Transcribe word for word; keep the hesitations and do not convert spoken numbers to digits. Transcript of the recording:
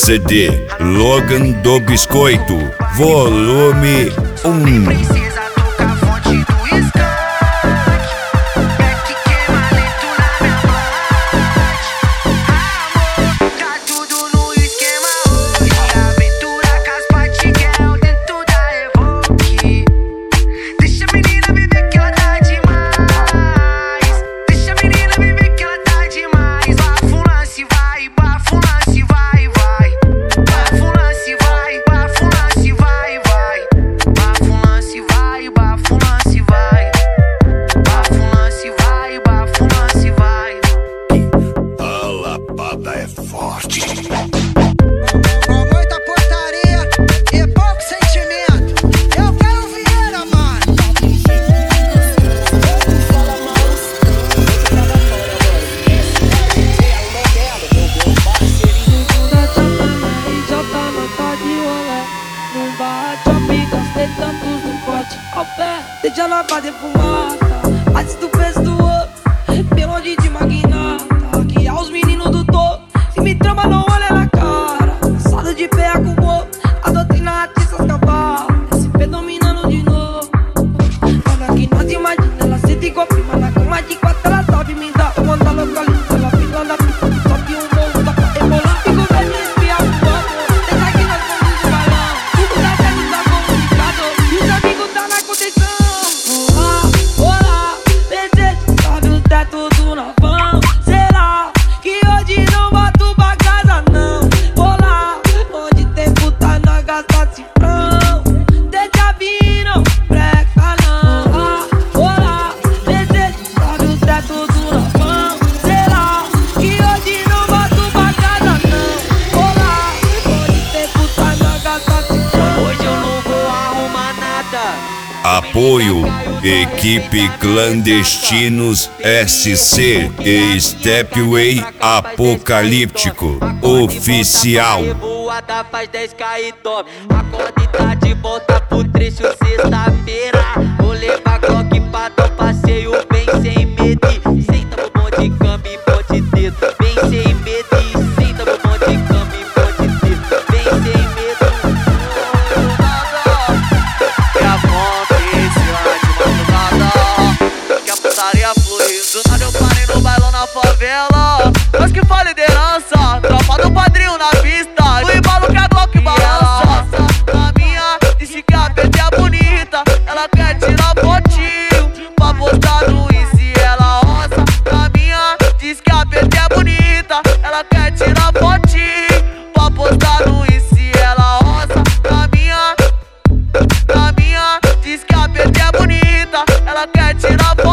C D Logan do Biscoito, volume um. Princesa toca a fonte do skunk. É que queima lento na minha mãe. Amor, tá tudo no esquema hoje. Aventura com as Patiguel dentro da Evoque. Deixa a menina viver que ela tá demais. Deixa a menina viver que ela tá demais. Bafo lance vai, bafo lance vai, vai. Bafo lance vai, bafo lance vai, vai. Bafo lance vai, bafo lance vai. Bafo lance vai, bafo lance vai. A lapada é forte. Com muita portaria e pouco sentimento. Eu quero Vieira, mano. Segunda chapa na I J, nota de rolé. Num bar shopping, gastei tantos no pote ao pé. Deixa ela fazer fumata, antes do peso do outro. Pelonde de magnata, que é os meninos do topo. Se me trama, não olha na cara. Cansado de pé com o outro. A doutrina artistas cavalos. S P dominando de novo. Nada que nós imagina, ela senta e confirma. Na cama de quatro, ela sabe me dar. Eu mando a localiza, ela fica na pista. Sobe um morro, dá pra rebolar. Fico vendo e espiar o amor. Deixa que nós vamos de balão. Tudo dá certo, tá comunicado. E os amigos tá na condição. Olá, olá, desejo, sobe o teto do novão. Será que hoje não volto pra casa, não? Olá, onde tem puta, nós gasta cifrão. Deixa vir, não breca, não. Olá, olá, desejo, sobe o teto do novão. Será que hoje não volto pra casa, não? Olá, onde tem puta, nós gasta cifrão. Hoje eu não vou arrumar nada. Apoio Equipe Clandestinos S C e Stepway Apocalíptico Oficial. Revoada faz dez K e top. Acorda e tá de volta pro trecho sexta-feira. Vou levar Glock pra dar um passeio bem sem medo. E senta no bom de cama e bote dedo. Bem sem medo. E senta no bom de cama e bote dedo. Bem sem medo. Que aconteceu de madrugada. Que a putaria flui. Do nada eu parei no bailão na favela. Mas que foi liderança. Tropa do padrinho na pista. O embalo que a Glock balança. A minha disse que a P T é bonita. Ela quer tirar fotinho pra postar no Insta. Ela roça. A minha diz que a P T é bonita. Ela quer tirar fotinho pra postar no Insta. Ela roça. A minha, a minha diz que a P T é bonita. Ela quer tirar fotinho